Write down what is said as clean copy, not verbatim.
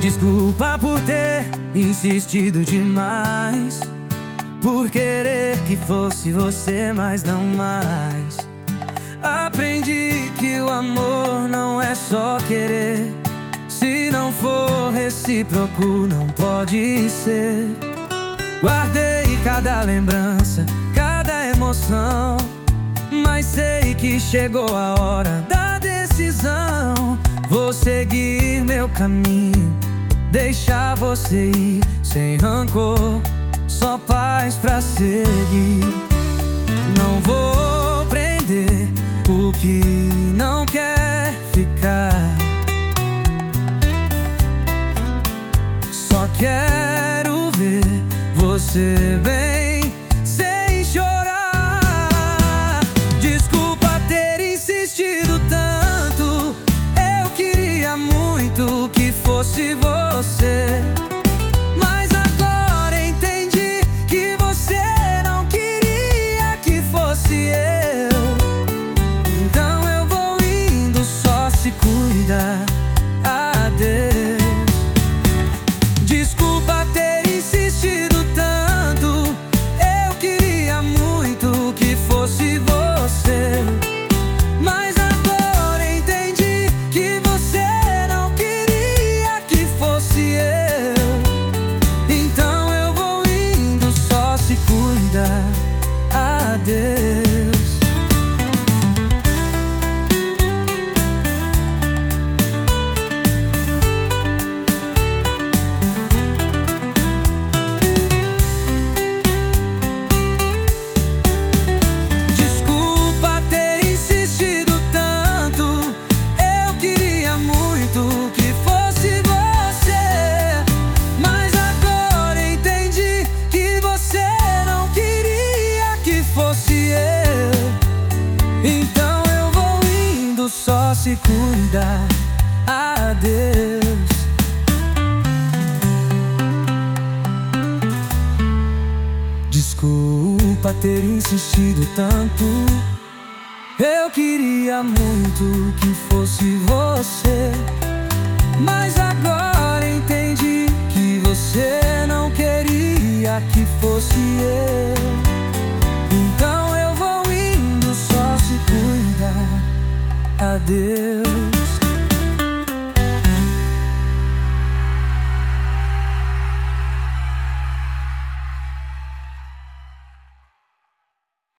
Desculpa por ter insistido demais, por querer que fosse você, mas não mais. Aprendi que o amor não é só querer, se não for recíproco não pode ser. Guardei cada lembrança, cada emoção, mas sei que chegou a hora da decisão. Vou seguir meu caminho, deixar você ir sem rancor, só paz pra seguir. Não vou prender o que não quer ficar, só quero ver você bem sem chorar. Desculpa ter insistido tanto, eu queria muito que fosse você, mas agora entendi que você não queria que fosse eu. Então eu vou indo, só se cuida. Adeus. Desculpa ter insistido tanto, eu queria muito que fosse você, mas agora entendi que você não queria que fosse eu. Então eu vou indo, só se cuida. Adeus. Desculpa ter insistido tanto, eu queria muito que fosse você, mas agora entendi que você não queria que fosse eu. Então eu vou indo, só se cuida. Adeus. Desculpa ter insistido tanto, eu queria muito que fosse você, mas agora entendi que você não queria que fosse eu. Então eu vou indo, só se cuida. Adeus.